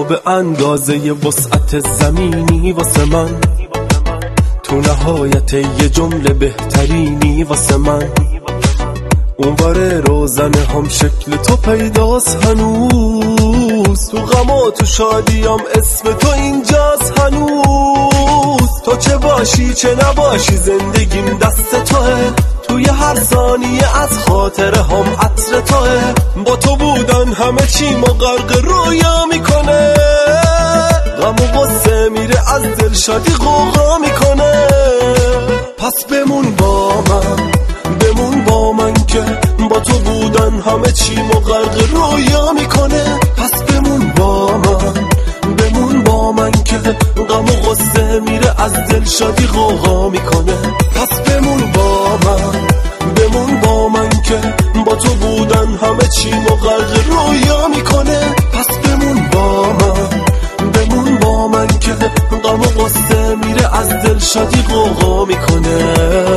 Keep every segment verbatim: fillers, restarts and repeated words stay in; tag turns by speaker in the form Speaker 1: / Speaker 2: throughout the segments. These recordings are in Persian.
Speaker 1: تو به اندازه وسعت زمینی واسه من، تو نهایت یه جمله بهترینی واسه من. اونور روزنه هم شکل تو پیداست هنوز، تو غم و تو شادیم اسم تو اینجاست هنوز. تو چه باشی چه نباشی زندگیم دست توه، توی هر ثانیه از خاطره هم عطر توه. با تو بودن همه چی ما غرق رویا میکنه، غم و غصه میره از دل شادی غوغا میکنه. پس بمون با من، بمون با من که با تو بودن همه چی ما غرق رویا میکنه. پس بمون با من، بمون با من که غم و غصه میره از دل شادی غوغا میکنه. پس بمون با من، بمون با من که با تو بودن همه چی ما غرق رویا میکنه. پس بمون با من، بمون با من که غم و غصه میره از دل شادی غوغا میکنه.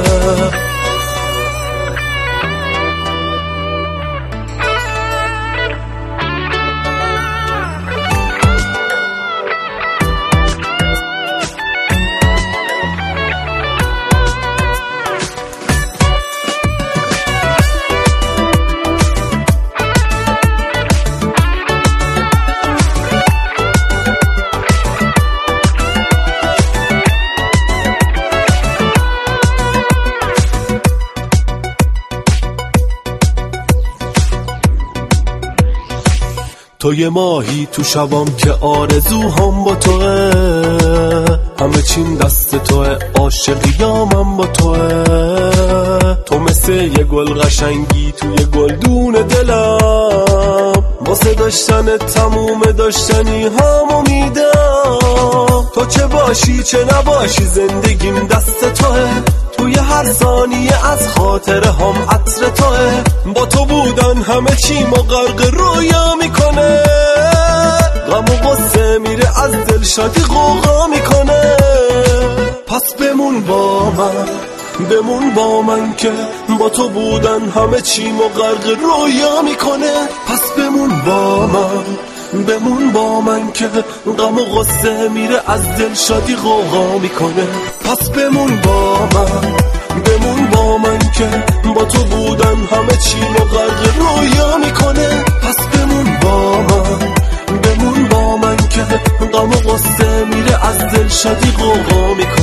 Speaker 1: تو یه ماهی تو شبام که آرزو هم با توه، همه چیم دست توه، عاشقیامم با توه. تو مثل یه گل قشنگی توی گلدون دلم، واسه داشتن تموم داشتنی هم امیدم. تو چه باشی چه نباشی زندگیم دست توه، توی هر ثانیه از خاطره هم عطر توه. با تو بودن همه چی ما غرق رویا میکنه، غم و غصه میره از دل شادی غوغا میکنه. پس بمون با من، بمون با من که با تو بودن همه چی ما غرق رویا میکنه. پس بمون با من، بمون با من که غم و غصه میره از دل شادی غوغا میکنه. پس بمون با من، بمون با من که با تو بودن همه چی ما غرق رویا میکنه. پس بمون با من، بمون با من که غم و غصه میره از دل شادی غوغا میکنه.